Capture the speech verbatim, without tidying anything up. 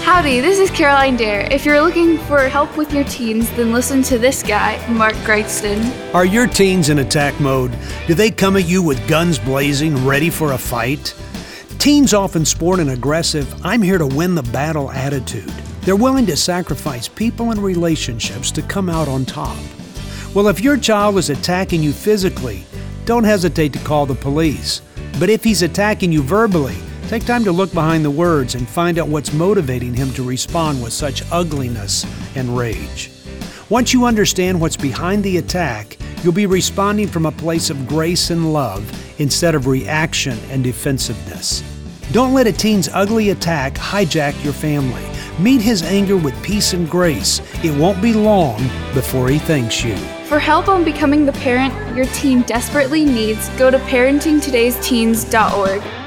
Howdy, this is Caroline Dare. If you're looking for help with your teens, then listen to this guy, Mark Greitston. Are your teens in attack mode? Do they come at you with guns blazing, ready for a fight? Teens often sport an aggressive, I'm here to win the battle attitude. They're willing to sacrifice people and relationships to come out on top. Well, if your child is attacking you physically, don't hesitate to call the police. But if he's attacking you verbally, take time to look behind the words and find out what's motivating him to respond with such ugliness and rage. Once you understand what's behind the attack, you'll be responding from a place of grace and love instead of reaction and defensiveness. Don't let a teen's ugly attack hijack your family. Meet his anger with peace and grace. It won't be long before he thanks you. For help on becoming the parent your teen desperately needs, go to parenting todays teens dot org.